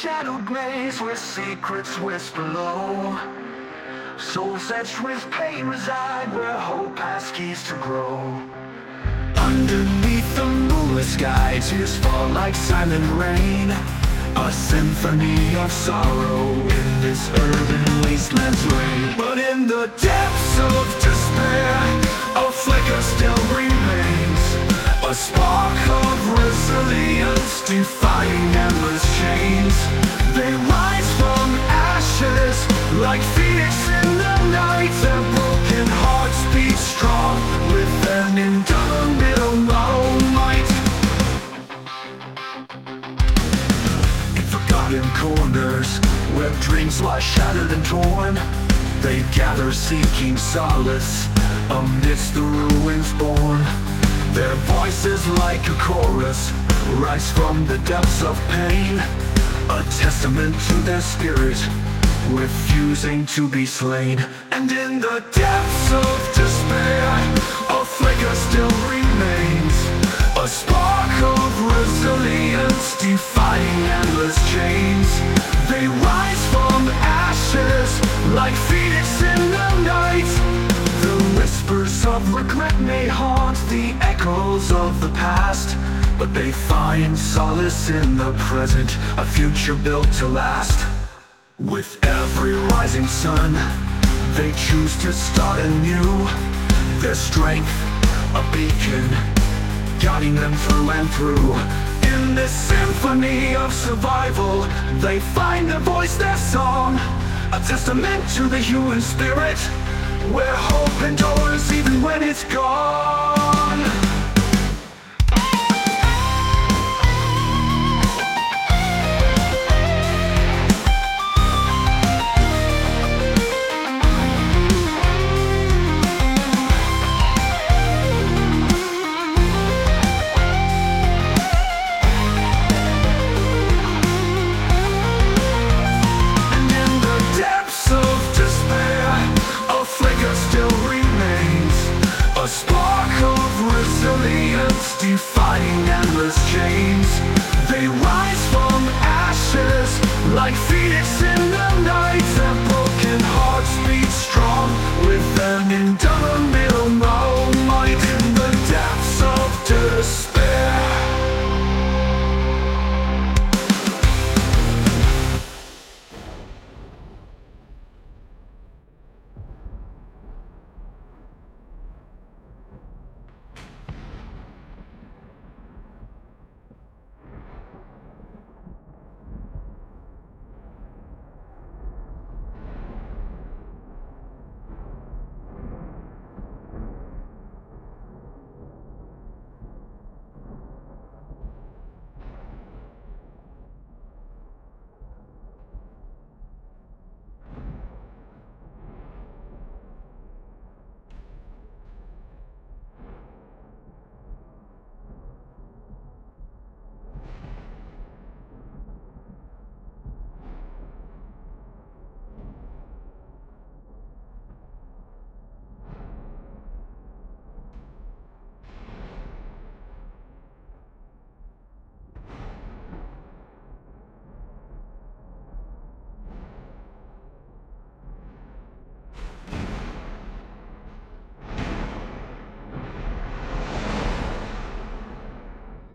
shadowed glaze where secrets whisper low. Souls etched with pain reside where hope has keys to grow. Underneath the moonless sky, tears fall like silent rain. A symphony of sorrow in this urban wasteland's rain. But in the depths of despair, a flicker still remains. A spark of resilience defying endless chains. They rise from ashes like phoenix in the night. Their broken hearts beat strong with an indomitable might. In forgotten corners where dreams lie shattered and torn, they gather seeking solace amidst the ruins born. Their voices like a chorus rise from the depths of pain, a testament to their spirit, refusing to be slain. And in the depths of despair, a flicker still remains. A spark of resilience defying endless chains. They rise from ashes like phoenix in the night. The whispers of regret may haunt the echoes of the past, but they find solace in the present, a future built to last. With every rising sun, they choose to start anew. Their strength, a beacon, guiding them through and through. In this symphony of survival, they find their voice, their song, a testament to the human spirit, where hope endures even when it's gone. A spark of resilience defying endless chains. They rise from ashes like phoenix in the night. Their broken hearts beat strong with an